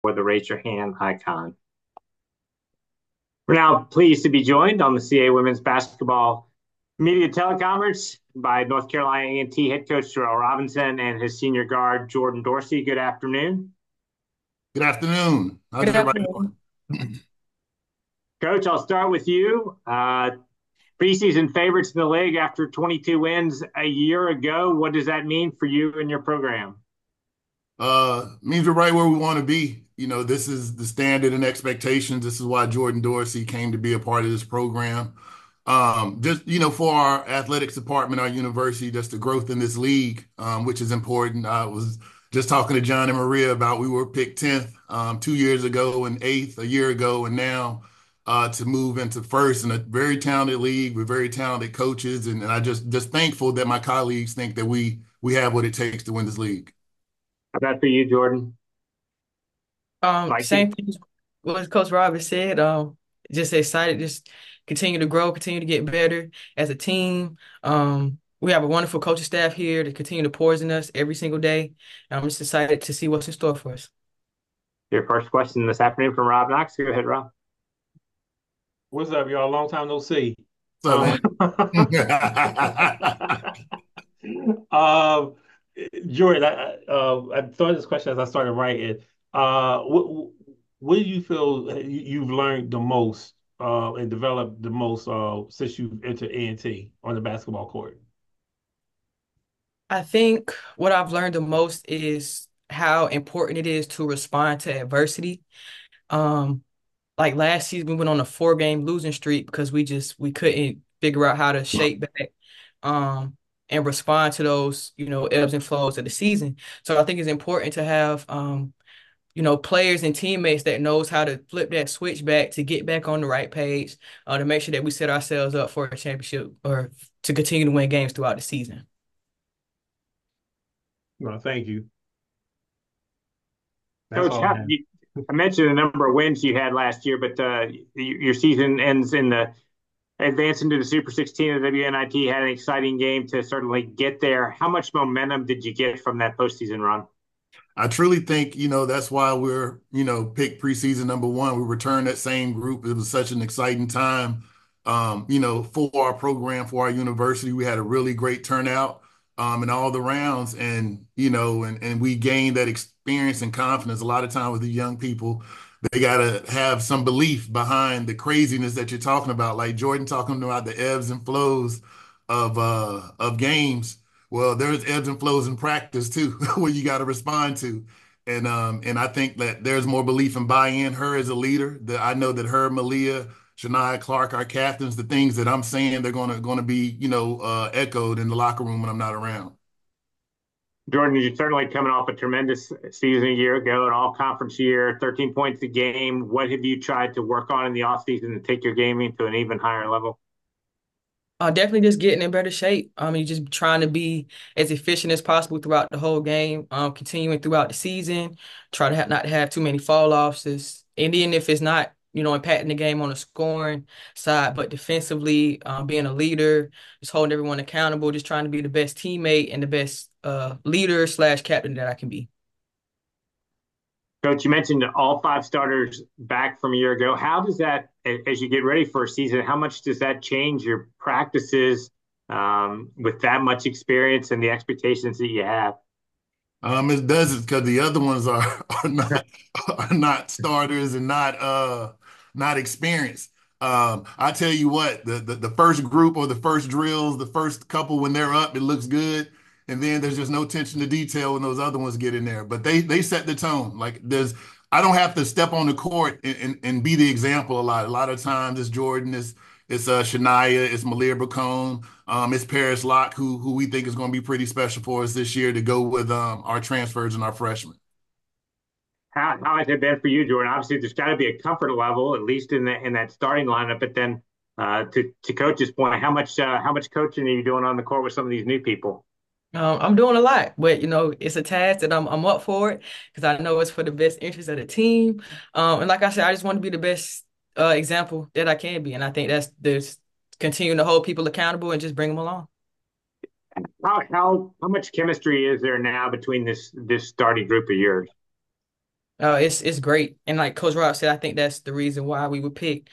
or the raise your hand icon. We're now pleased to be joined on the CA Women's Basketball Media Teleconference by North Carolina A&T head coach Terrell Robinson and his senior guard Jordan Dorsey. Good afternoon. Good afternoon. How's Good everybody afternoon. doing? Coach, I'll start with you. Preseason favorites in the league after 22 wins a year ago. What does that mean for you and your program? Means we're right where we want to be. This is the standard and expectations. This is why Jordan Dorsey came to be a part of this program. Just, for our athletics department, our university, just the growth in this league, which is important. I was just talking to John and Maria about we were picked 10th 2 years ago and 8th a year ago, and now to move into first in a very talented league with very talented coaches. And I just thankful that my colleagues think that we have what it takes to win this league. How about for you, Jordan? Like it? Same thing as what Coach Robert said. Just excited, just continue to grow, continue to get better as a team. We have a wonderful coaching staff here to continue to pour in us every single day. And I'm just excited to see what's in store for us. Your first question this afternoon from Rob Knox. Go ahead, Rob. What's up, y'all? Long time no see. So, Um, man. um, Jordan, I thought this question as I started writing. What do you feel you've learned the most and developed the most since you've entered A&T on the basketball court? I think what I've learned the most is how important it is to respond to adversity. Um, like last season, we went on a 4 game losing streak because we couldn't figure out how to shake back um and respond to those, ebbs and flows of the season. So I think it's important to have players and teammates that knows how to flip that switch back to get back on the right page, to make sure that we set ourselves up for a championship or to continue to win games throughout the season. No, thank you. That's Coach, all I have. I mentioned the number of wins you had last year, but your season ends in the advance into the Super 16 of the WNIT. Had an exciting game to certainly get there. How much momentum did you get from that postseason run? I truly think, that's why we're, picked preseason number one. We returned that same group. It was such an exciting time, for our program, for our university. We had a really great turnout in all the rounds and we gained that experience and confidence. A lot of time with the young people, they got to have some belief behind the craziness that you're talking about. Like Jordan talking about the ebbs and flows of games. Well, there's ebbs and flows in practice too, where you got to respond to. And I think that there's more belief and buy-in. Her as a leader, that I know that her, Malia, Shania Clark, our captains, the things that I'm saying, they're gonna be, echoed in the locker room when I'm not around. Jordan, you're certainly coming off a tremendous season a year ago, an all conference year, 13 points a game. What have you tried to work on in the offseason to take your gaming to an even higher level? Definitely just getting in better shape. You're just trying to be as efficient as possible throughout the whole game, continuing throughout the season, try to not have too many fall offs. And then if it's not, impacting the game on the scoring side, but defensively, being a leader, just holding everyone accountable, just trying to be the best teammate and the best leader slash captain that I can be. Coach, you mentioned all five starters back from a year ago. How does that, as you get ready for a season, how much does that change your practices with that much experience and the expectations that you have? It does it because the other ones are not starters and not experienced. I tell you what, the first group or the first drills, the first couple when they're up, it looks good, and then there's just no attention to detail when those other ones get in there. But they set the tone. Like I don't have to step on the court and be the example a lot. A lot of times it's Jordan, it's Shania, it's Malia Bacone. It's Paris Locke, who we think is going to be pretty special for us this year to go with our transfers and our freshmen. How has it been for you, Jordan? Obviously, there's got to be a comfort level, at least in that starting lineup. But then, to Coach's point, how much coaching are you doing on the court with some of these new people? I'm doing a lot, but it's a task that I'm up for it because I know it's for the best interest of the team. And like I said, I just want to be the best example that I can be, and I think that's there's continuing to hold people accountable and just bring them along. How much chemistry is there now between this starting group of yours? It's great. And like Coach Rob said, I think that's the reason why we were picked,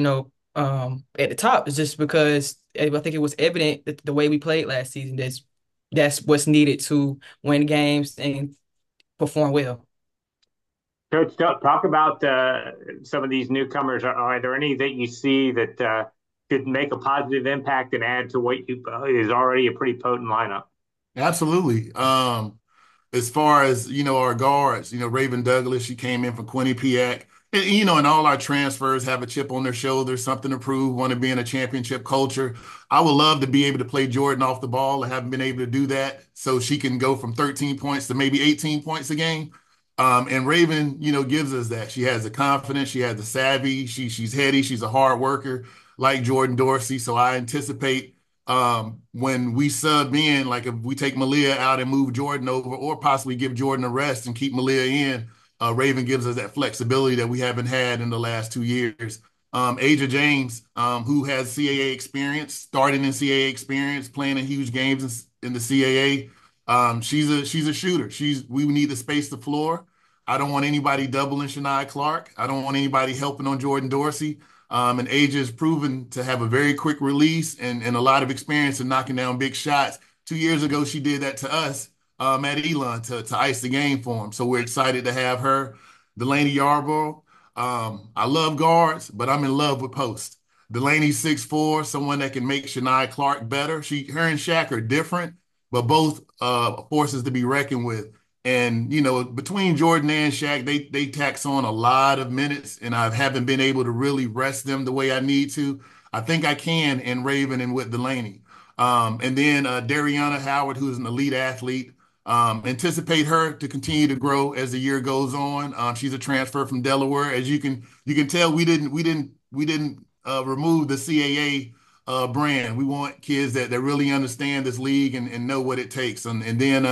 at the top is just because I think it was evident that the way we played last season, that's what's needed to win games and perform well. Coach, talk about some of these newcomers. Are there any that you see that could make a positive impact and add to what is already a pretty potent lineup? Absolutely. As far as, our guards, Raven Douglas, she came in from Quinnipiac. And all our transfers have a chip on their shoulder, something to prove, want to be in a championship culture. I would love to be able to play Jordan off the ball. I haven't been able to do that. So she can go from 13 points to maybe 18 points a game. And Raven, gives us that. She has the confidence, she has the savvy, she's heady, she's a hard worker like Jordan Dorsey. So I anticipate when we sub in, like if we take Malia out and move Jordan over, or possibly give Jordan a rest and keep Malia in, Raven gives us that flexibility that we haven't had in the last 2 years. Aja James, who has CAA experience, starting in CAA experience, playing in huge games in the CAA. She's a shooter. We need to space the floor. I don't want anybody doubling Shania Clark. I don't want anybody helping on Jordan Dorsey. And Aja is proven to have a very quick release and a lot of experience in knocking down big shots. 2 years ago, she did that to us at Elon to ice the game for him. So we're excited to have her. Delaney Yarborough. I love guards, but I'm in love with post. Delaney's 6'4", someone that can make Shania Clark better. Her and Shaq are different, but both forces to be reckoned with. And between Jordan and Shaq, they tax on a lot of minutes, and I haven't been able to really rest them the way I need to. I think I can in Raven and with Delaney. And then Dariana Howard, who's an elite athlete. Anticipate her to continue to grow as the year goes on. She's a transfer from Delaware. As you can tell, we didn't remove the CAA brand. We want kids that really understand this league and know what it takes. And then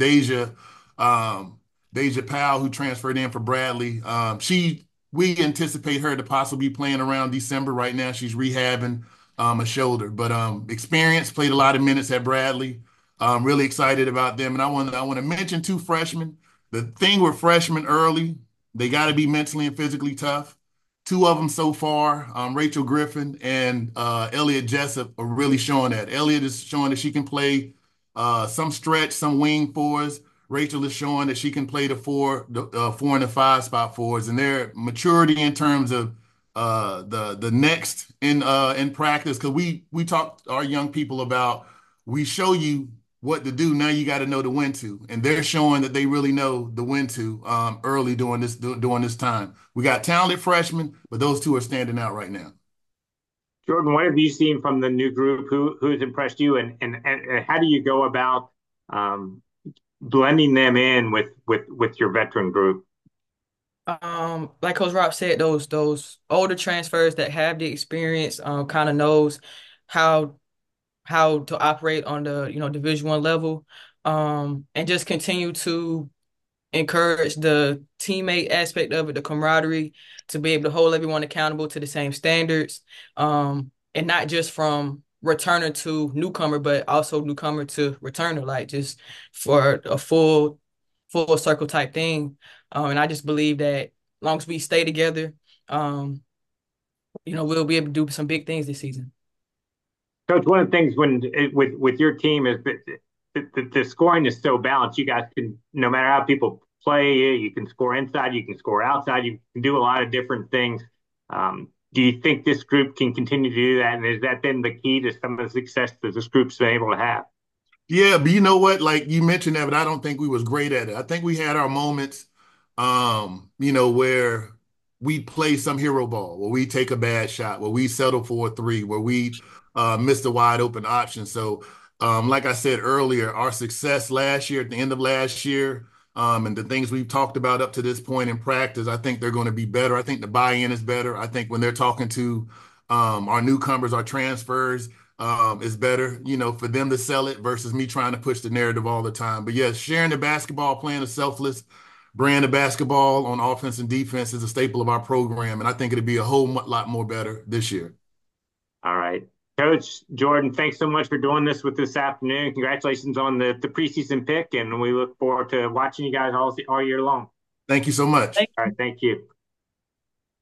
um, Deja Powell, who transferred in for Bradley. We anticipate her to possibly be playing around December. Right now, she's rehabbing a shoulder, but experience, played a lot of minutes at Bradley. I'm really excited about them, and I want to mention two freshmen. The thing with freshmen early, they got to be mentally and physically tough. Two of them so far, Rachel Griffin and Elliot Jessup, are really showing that. Elliot is showing that she can play some stretch, some wing fours. Rachel is showing that she can play the 4 and the 5 spot fours, and their maturity in terms of the next in practice. Because we talk to our young people about, we show you what to do. Now you got to know the when to, and they're showing that they really know the when to early during this time. We got talented freshmen, but those two are standing out right now. Jordan, what have you seen from the new group? Who's impressed you, and how do you go about um, blending them in with your veteran group? Like Coach Rob said, those older transfers that have the experience, kind of knows how how to operate on the Division 1 level, and just continue to encourage the teammate aspect of it, the camaraderie, to be able to hold everyone accountable to the same standards, and not just from returner to newcomer, but also newcomer to returner, like just for a full circle type thing. And I just believe that as long as we stay together, um, we'll be able to do some big things this season. Coach, one of the things with your team is that the scoring is so balanced. You guys can, no matter how people play, you can score inside, you can score outside, you can do a lot of different things. Do you think this group can continue to do that? And has that been the key to some of the success that this group's been able to have? Yeah, but you know what? Like you mentioned that, but I don't think we was great at it. I think we had our moments, where we play some hero ball, where we take a bad shot, where we settle for a three, where we miss the wide open option. So, like I said earlier, our success last year, at the end of last year, and the things we've talked about up to this point in practice, I think they're going to be better. I think the buy-in is better. I think when they're talking to our newcomers, our transfers, is better, for them to sell it versus me trying to push the narrative all the time. But yes, sharing the basketball, playing a selfless brand of basketball on offense and defense is a staple of our program, and I think it'll be a whole lot more better this year. All right. Coach Jordan, thanks so much for doing this with this afternoon. Congratulations on the preseason pick, and we look forward to watching you guys all year long. Thank you so much. Thank All right, thank you.